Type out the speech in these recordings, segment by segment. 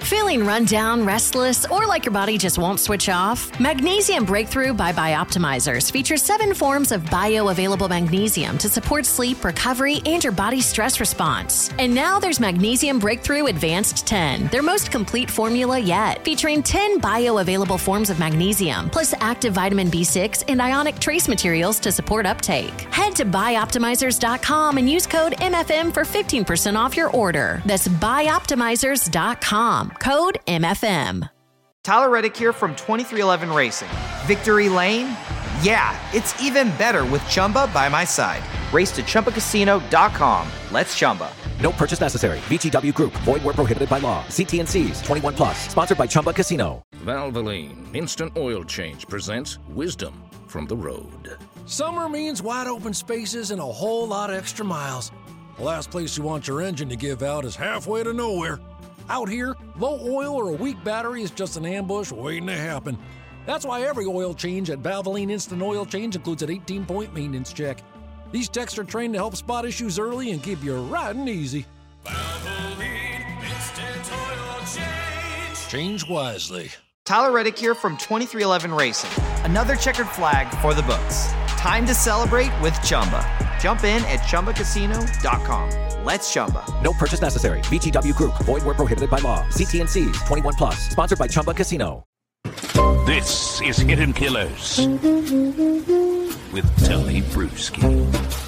Feeling run down, restless, or like your body just won't switch off? Magnesium Breakthrough by Bioptimizers features 7 forms of bioavailable magnesium to support sleep, recovery, and your body's stress response. And now there's Magnesium Breakthrough Advanced 10, their most complete formula yet, featuring 10 bioavailable forms of magnesium, plus active vitamin B6 and ionic trace materials to support uptake. Head to bioptimizers.com and use code MFM for 15% off your order. That's bioptimizers.com. Code MFM. Tyler Reddick here from 2311 Racing. Victory Lane? Yeah, it's even better with Chumba by my side. Race to ChumbaCasino.com. Let's Chumba. No purchase necessary. VGW Group. Void where prohibited by law. See T&Cs. 21 plus. Sponsored by Chumba Casino. Valvoline Instant Oil Change presents wisdom from the road. Summer means wide open spaces and a whole lot of extra miles. The last place you want your engine to give out is halfway to nowhere. Out here, low oil or a weak battery is just an ambush waiting to happen. That's why every oil change at Valvoline Instant Oil Change includes an 18-point maintenance check. These techs are trained to help spot issues early and keep you riding easy. Valvoline Instant Oil Change. Change wisely. Tyler Reddick here from 2311 Racing. Another checkered flag for the books. Time to celebrate with Chumba. Jump in at ChumbaCasino.com. Let's Chumba. No purchase necessary. VGW Group. Void where prohibited by law. See T&Cs. 21 plus. Sponsored by Chumba Casino. This is Hidden Killers with Tony Bruschi.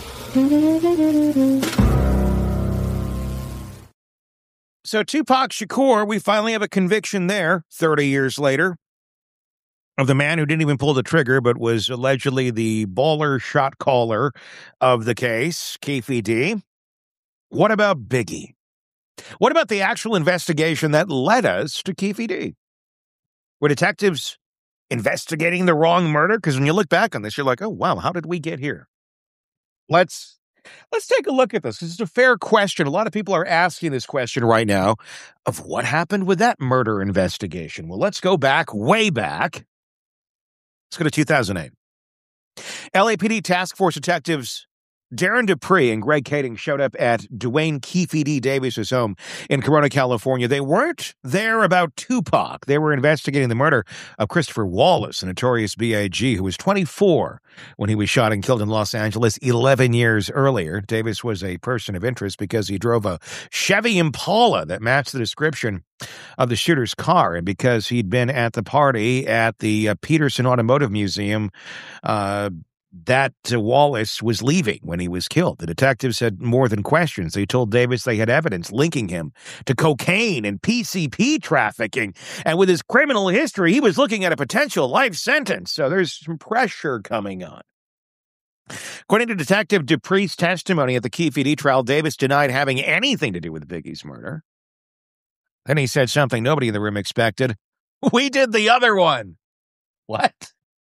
So Tupac Shakur, we finally have a conviction there 30 years later of the man who didn't even pull the trigger but was allegedly the baller shot caller of the case, Keffe D. What about Biggie? What about the actual investigation that led us to Keffe D? Were detectives investigating the wrong murder? Because when you look back on this, you're like, oh, wow, how did we get here? Let's take a look at this. This is a fair question. A lot of people are asking this question right now of what happened with that murder investigation. Well, let's go back, way back. Let's go to 2008. LAPD task force detectives Darren Dupree and Greg Kading showed up at Dwayne Keffe D. Davis's home in Corona, California. They weren't there about Tupac. They were investigating the murder of Christopher Wallace, a notorious B.I.G. who was 24 when he was shot and killed in Los Angeles 11 years earlier. Davis was a person of interest because he drove a Chevy Impala that matched the description of the shooter's car, and because he'd been at the party at the Peterson Automotive Museum, that Wallace was leaving when he was killed. The detectives had more than questions. They told Davis they had evidence linking him to cocaine and PCP trafficking. And with his criminal history, he was looking at a potential life sentence. So there's some pressure coming on. According to Detective Dupree's testimony at the Keffe D trial, Davis denied having anything to do with Biggie's murder. Then he said something nobody in the room expected. We did the other one. What?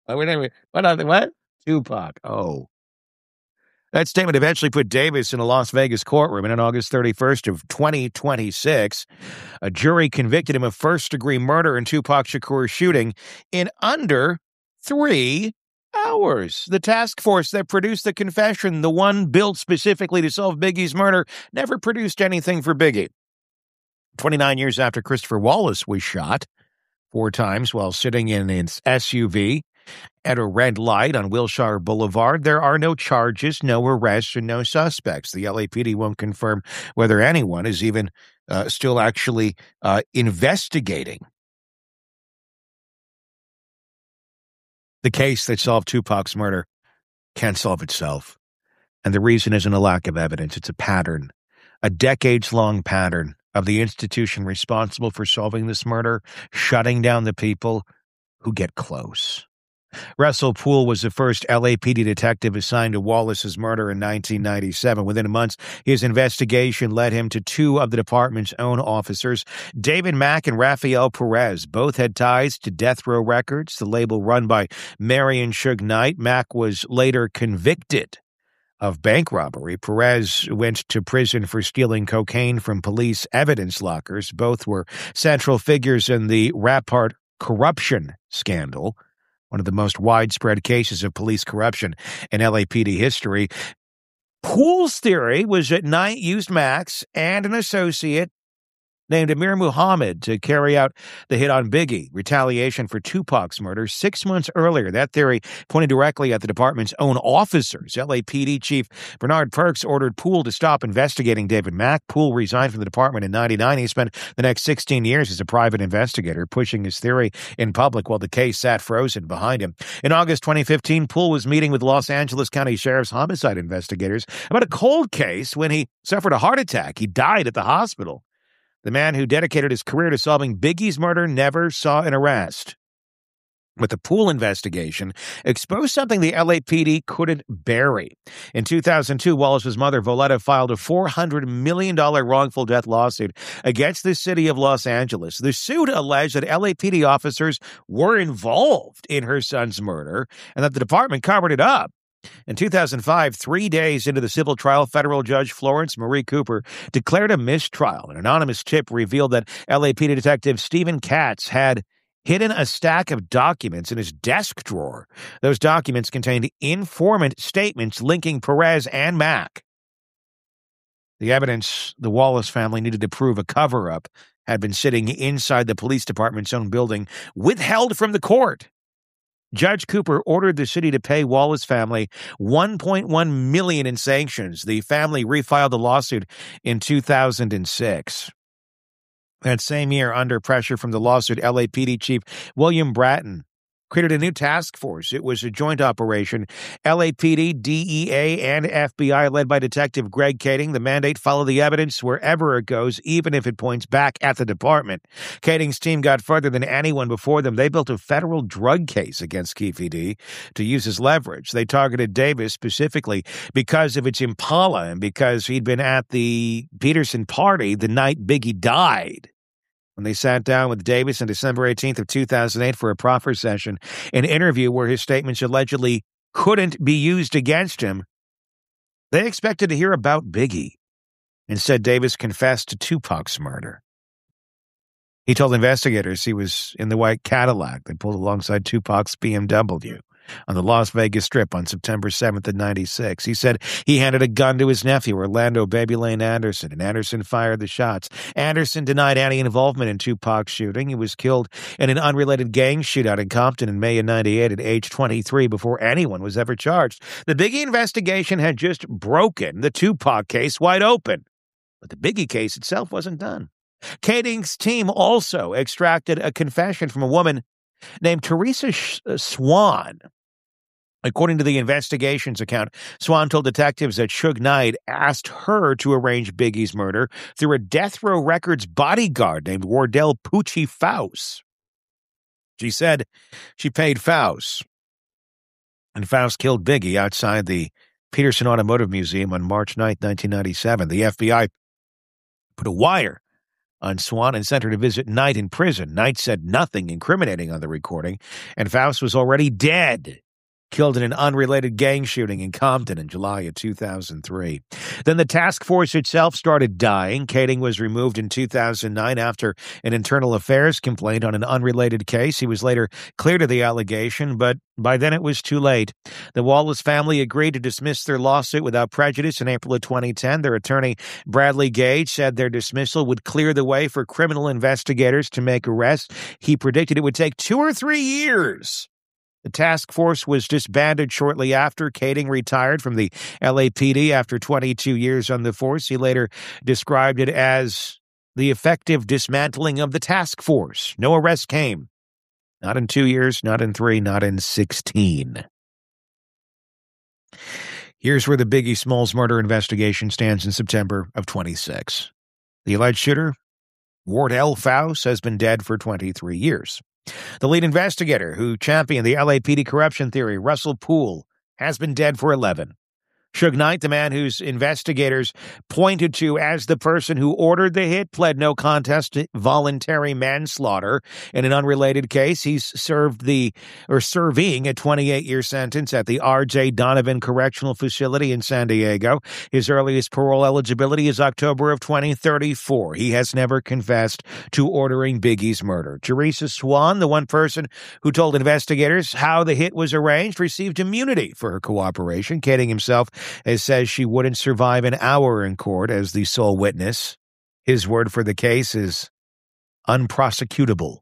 What? Tupac. Oh. That statement eventually put Davis in a Las Vegas courtroom, and on August 31st of 2026, a jury convicted him of first-degree murder in Tupac Shakur's shooting in under 3 hours. The task force that produced the confession, the one built specifically to solve Biggie's murder, never produced anything for Biggie. 29 years after Christopher Wallace was shot 4 times while sitting in his SUV at a red light on Wilshire Boulevard, there are no charges, no arrests, and no suspects. The LAPD won't confirm whether anyone is even still actually investigating the case that solved Tupac's murder. Can't solve itself. And the reason isn't a lack of evidence. It's a pattern, a decades-long pattern of the institution responsible for solving this murder, shutting down the people who get close. Russell Poole was the first LAPD detective assigned to Wallace's murder in 1997. Within months, his investigation led him to 2 of the department's own officers, David Mack and Rafael Perez. Both had ties to Death Row Records, the label run by Marion Suge Knight. Mack was later convicted of bank robbery. Perez went to prison for stealing cocaine from police evidence lockers. Both were central figures in the Rappart corruption scandal, one of the most widespread cases of police corruption in LAPD history. Poole's theory was that Knight used Max and an associate named Amir Muhammad to carry out the hit on Biggie, retaliation for Tupac's murder 6 months earlier. That theory pointed directly at the department's own officers. LAPD Chief Bernard Perks ordered Poole to stop investigating David Mack. Poole resigned from the department in 1999. He spent the next 16 years as a private investigator, pushing his theory in public while the case sat frozen behind him. In August 2015, Poole was meeting with Los Angeles County Sheriff's homicide investigators about a cold case when he suffered a heart attack. He died at the hospital. The man who dedicated his career to solving Biggie's murder never saw an arrest. But the Poole investigation exposed something the LAPD couldn't bury. In 2002, Wallace's mother, Voletta, filed a $400 million wrongful death lawsuit against the city of Los Angeles. The suit alleged that LAPD officers were involved in her son's murder and that the department covered it up. In 2005, 3 days into the civil trial, federal judge Florence Marie Cooper declared a mistrial. An anonymous tip revealed that LAPD detective Stephen Katz had hidden a stack of documents in his desk drawer. Those documents contained informant statements linking Perez and Mack. The evidence the Wallace family needed to prove a cover-up had been sitting inside the police department's own building, withheld from the court. Judge Cooper ordered the city to pay Wallace family $1.1 million in sanctions. The family refiled the lawsuit in 2006. That same year, under pressure from the lawsuit, LAPD Chief William Bratton created a new task force. It was a joint operation. LAPD, DEA, and FBI, led by Detective Greg Kading. The mandate: follow the evidence wherever it goes, even if it points back at the department. Kading's team got further than anyone before them. They built a federal drug case against Keffe D to use as leverage. They targeted Davis specifically because of its Impala and because he'd been at the Peterson party the night Biggie died. When they sat down with Davis on December 18th of 2008 for a proffer session, an interview where his statements allegedly couldn't be used against him, they expected to hear about Biggie. Instead, Davis confessed to Tupac's murder. He told investigators he was in the white Cadillac that pulled alongside Tupac's BMW on the Las Vegas Strip on September 7th of 96. He said he handed a gun to his nephew, Orlando Baby Lane Anderson, and Anderson fired the shots. Anderson denied any involvement in Tupac's shooting. He was killed in an unrelated gang shootout in Compton in May of 98 at age 23 before anyone was ever charged. The Biggie investigation had just broken the Tupac case wide open, but the Biggie case itself wasn't done. Kading's team also extracted a confession from a woman named Teresa Swan. According to the investigation's account, Swan told detectives that Suge Knight asked her to arrange Biggie's murder through a Death Row Records bodyguard named Wardell Poochie Faust. She said she paid Faust, and Faust killed Biggie outside the Peterson Automotive Museum on March 9, 1997. The FBI put a wire on Swan and sent her to visit Knight in prison. Knight said nothing incriminating on the recording, and Faust was already dead, killed in an unrelated gang shooting in Compton in July of 2003. Then the task force itself started dying. Kading was removed in 2009 after an internal affairs complaint on an unrelated case. He was later cleared of the allegation, but by then it was too late. The Wallace family agreed to dismiss their lawsuit without prejudice in April of 2010. Their attorney, Bradley Gage, said their dismissal would clear the way for criminal investigators to make arrests. He predicted it would take 2 or 3 years. The task force was disbanded shortly after. Kading retired from the LAPD after 22 years on the force. He later described it as the effective dismantling of the task force. No arrest came. Not in 2 years, not in 3, not in 16. Here's where the Biggie Smalls murder investigation stands in September of 26. The alleged shooter, Wardell Faust, has been dead for 23 years. The lead investigator who championed the LAPD corruption theory, Russell Poole, has been dead for 11. Suge Knight, the man whose investigators pointed to as the person who ordered the hit, pled no contest to voluntary manslaughter in an unrelated case. He's serving a 28-year sentence at the R.J. Donovan Correctional Facility in San Diego. His earliest parole eligibility is October of 2034. He has never confessed to ordering Biggie's murder. Teresa Swan, the one person who told investigators how the hit was arranged, received immunity for her cooperation. Kading himself says she wouldn't survive an hour in court as the sole witness. His word for the case is unprosecutable.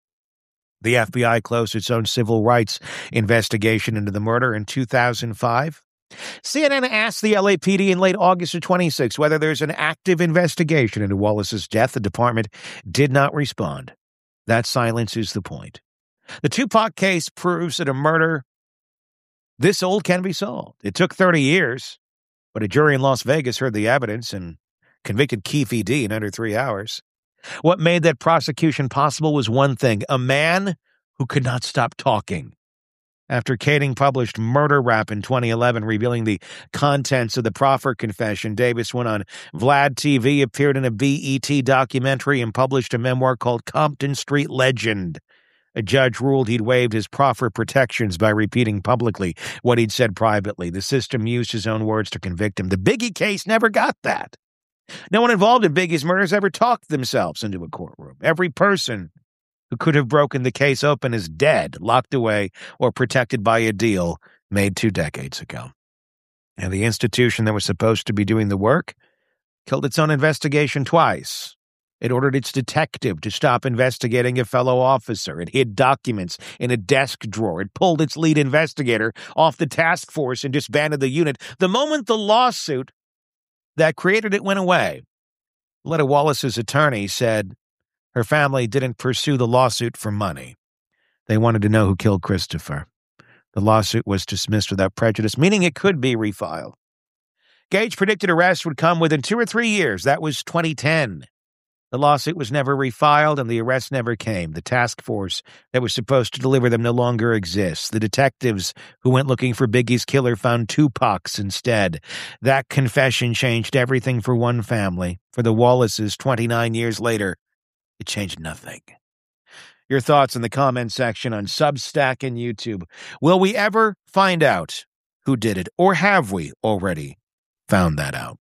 The FBI closed its own civil rights investigation into the murder in 2005. CNN asked the LAPD in late August of 26 whether there's an active investigation into Wallace's death. The department did not respond. That silence is the point. The Tupac case proves that a murder this old can be solved. It took 30 years, but a jury in Las Vegas heard the evidence and convicted Keefe E.D. in under 3 hours. What made that prosecution possible was one thing: a man who could not stop talking. After Kading published Murder Rap in 2011, revealing the contents of the proffer confession, Davis went on Vlad TV, appeared in a BET documentary, and published a memoir called Compton Street Legend. A judge ruled he'd waived his proffer protections by repeating publicly what he'd said privately. The system used his own words to convict him. The Biggie case never got that. No one involved in Biggie's murders ever talked themselves into a courtroom. Every person who could have broken the case open is dead, locked away, or protected by a deal made 2 decades ago. And the institution that was supposed to be doing the work killed its own investigation twice. It ordered its detective to stop investigating a fellow officer. It hid documents in a desk drawer. It pulled its lead investigator off the task force and disbanded the unit the moment the lawsuit that created it went away. Letta Wallace's attorney said her family didn't pursue the lawsuit for money. They wanted to know who killed Christopher. The lawsuit was dismissed without prejudice, meaning it could be refiled. Gage predicted arrest would come within 2 or 3 years. That was 2010. The lawsuit was never refiled, and the arrest never came. The task force that was supposed to deliver them no longer exists. The detectives who went looking for Biggie's killer found Tupac's instead. That confession changed everything for one family. For the Wallaces, 29 years later, it changed nothing. Your thoughts in the comment section on Substack and YouTube. Will we ever find out who did it, or have we already found that out?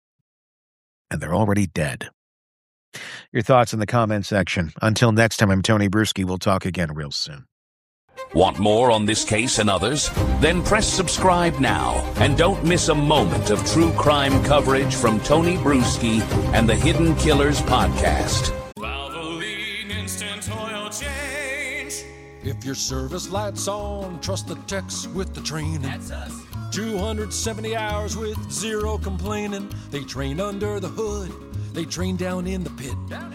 And they're already dead. Your thoughts in the comment section. Until next time, I'm Tony Bruschi. We'll talk again real soon. Want more on this case and others? Then press subscribe now and don't miss a moment of true crime coverage from Tony Bruschi and the Hidden Killers podcast. Valvoline Instant Oil Change. If your service light's on, trust the techs with the training. That's us. 270 hours with zero complaining. They train under the hood. They train down in the pit.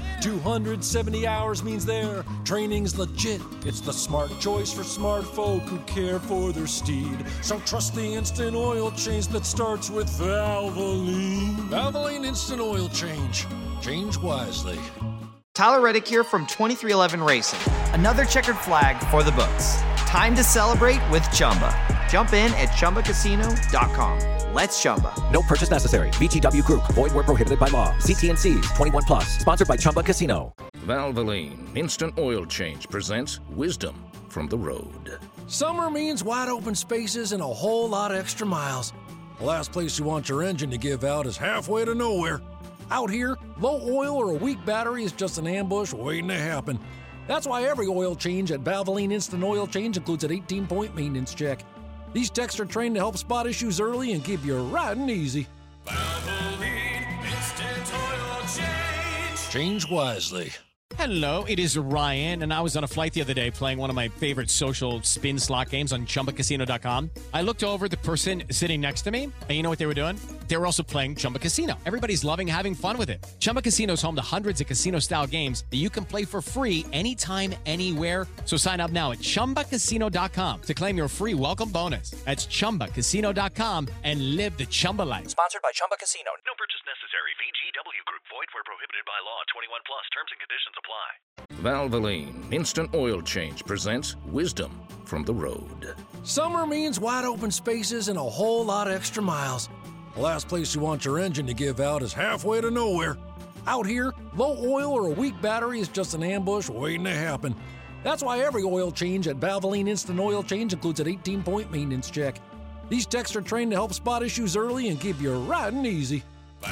270 hours means their training's legit. It's the smart choice for smart folk who care for their steed. So trust the instant oil change that starts with Valvoline. Valvoline Instant Oil Change. Change wisely. Tyler Reddick here from 2311 Racing. Another checkered flag for the books. Time to celebrate with Chumba. Jump in at ChumbaCasino.com. Let's Chumba. No purchase necessary. VGW Group. Void where prohibited by law. See T&Cs. 21 plus. Sponsored by Chumba Casino. Valvoline Instant Oil Change presents Wisdom from the Road. Summer means wide open spaces and a whole lot of extra miles. The last place you want your engine to give out is halfway to nowhere. Out here, low oil or a weak battery is just an ambush waiting to happen. That's why every oil change at Valvoline Instant Oil Change includes an 18-point maintenance check. These techs are trained to help spot issues early and keep you riding easy. Valvoline Instant Oil Change. Change wisely. Hello, it is Ryan, and I was on a flight the other day playing one of my favorite social spin slot games on ChumbaCasino.com. I looked over at the person sitting next to me, and you know what they were doing? They were also playing Chumba Casino. Everybody's loving having fun with it. Chumba Casino is home to hundreds of casino-style games that you can play for free anytime, anywhere. So sign up now at ChumbaCasino.com to claim your free welcome bonus. That's ChumbaCasino.com and live the Chumba life. Sponsored by Chumba Casino. No purchase necessary. VGW Group. Void where prohibited by law. 21 plus. Terms and conditions apply. Valvoline Instant Oil Change presents Wisdom from the Road. Summer means wide open spaces and a whole lot of extra miles. The last place you want your engine to give out is halfway to nowhere. Out here, low oil or a weak battery is just an ambush waiting to happen. That's why every oil change at Valvoline Instant Oil Change includes an 18-point maintenance check. These techs are trained to help spot issues early and keep you riding easy.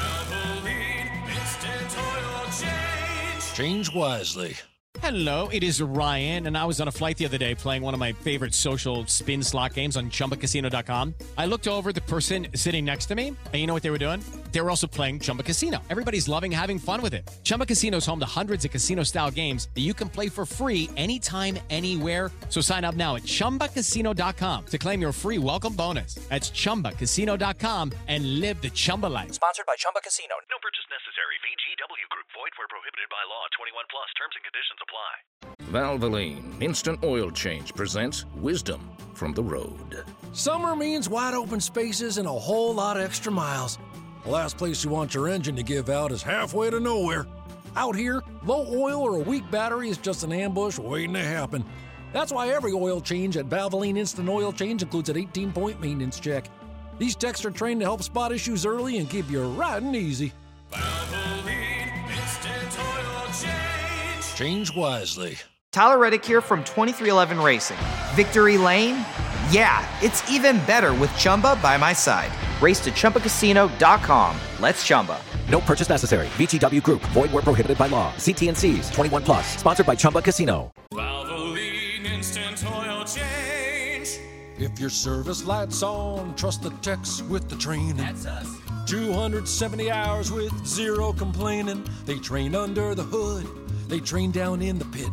Valvoline Instant Oil Change. Change wisely. Hello, it is Ryan, and I was on a flight the other day playing one of my favorite social spin slot games on ChumbaCasino.com. I looked over at the person sitting next to me, and you know what they were doing? They were also playing Chumba Casino. Everybody's loving having fun with it. Chumba Casino is home to hundreds of casino-style games that you can play for free anytime, anywhere. So sign up now at ChumbaCasino.com to claim your free welcome bonus. That's ChumbaCasino.com and live the Chumba life. Sponsored by Chumba Casino. No purchase necessary. VGW Group. Void where prohibited by law. 21 plus. Terms and conditions apply. Valvoline Instant Oil Change presents Wisdom from the Road. Summer means wide open spaces and a whole lot of extra miles. The last place you want your engine to give out is halfway to nowhere. Out here, low oil or a weak battery is just an ambush waiting to happen. That's why every oil change at Valvoline Instant Oil Change includes an 18-point maintenance check. These techs are trained to help spot issues early and keep you riding easy. Valvoline Instant Oil Change. Change wisely. Tyler Reddick here from 2311 Racing. Victory Lane? Yeah, it's even better with Chumba by my side. Race to ChumbaCasino.com. Let's Chumba. No purchase necessary. VGW Group. Void where prohibited by law. See T&Cs. 21 plus. Sponsored by Chumba Casino. Valvoline Instant Oil Change. If your service light's on, trust the techs with the training. That's us. 270 hours with zero complaining. They train under the hood. They train down in the pit.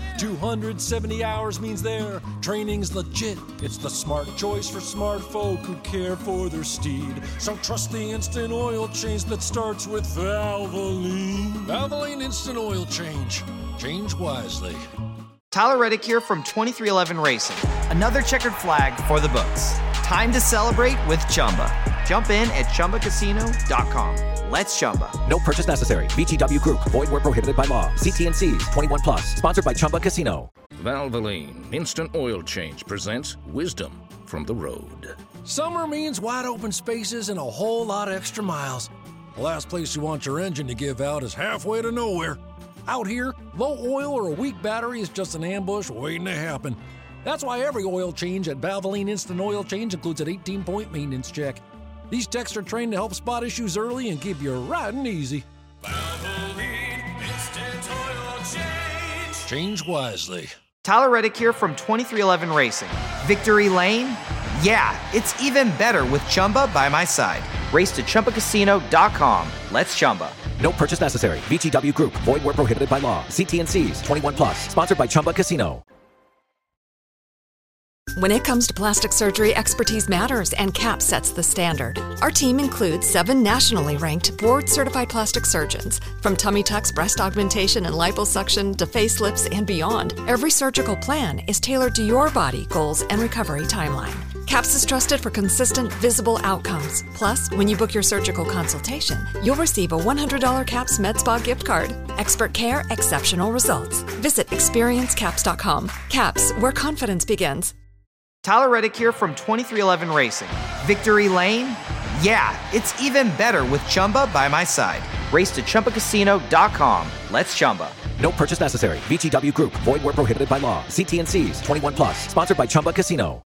270 hours means their training's legit. It's the smart choice for smart folk who care for their steed. So trust the instant oil change that starts with Valvoline. Valvoline Instant Oil Change. Change wisely. Tyler Reddick here from 2311 Racing. Another checkered flag for the books. Time to celebrate with Chumba. Jump in at ChumbaCasino.com. Let's Chumba. No purchase necessary. VGW Group. Void where prohibited by law. See T&Cs. 21 plus. Sponsored by Chumba Casino. Valvoline Instant Oil Change presents Wisdom from the Road. Summer means wide open spaces and a whole lot of extra miles. The last place you want your engine to give out is halfway to nowhere. Out here, low oil or a weak battery is just an ambush waiting to happen. That's why every oil change at Valvoline Instant Oil Change includes an 18-point maintenance check. These techs are trained to help spot issues early and keep you riding easy. Valvoline Instant Oil Change. Change wisely. Tyler Reddick here from 2311 Racing. Victory Lane? Yeah, it's even better with Chumba by my side. Race to ChumbaCasino.com. Let's Chumba. No purchase necessary. VGW Group. Void where prohibited by law. See T&Cs. 21 plus. Sponsored by Chumba Casino. When it comes to plastic surgery, expertise matters, and CAP sets the standard. Our team includes 7 nationally ranked, board-certified plastic surgeons. From tummy tucks, breast augmentation, and liposuction to facelifts and beyond, every surgical plan is tailored to your body, goals, and recovery timeline. CAPS is trusted for consistent, visible outcomes. Plus, when you book your surgical consultation, you'll receive a $100 CAPS Med Spa gift card. Expert care, exceptional results. Visit experiencecaps.com. CAPS, where confidence begins. Tyler Reddick here from 2311 Racing. Victory Lane? Yeah, it's even better with Chumba by my side. Race to ChumbaCasino.com. Let's Chumba. No purchase necessary. VGW Group. Void where prohibited by law. See T&Cs. 21 plus. Sponsored by Chumba Casino.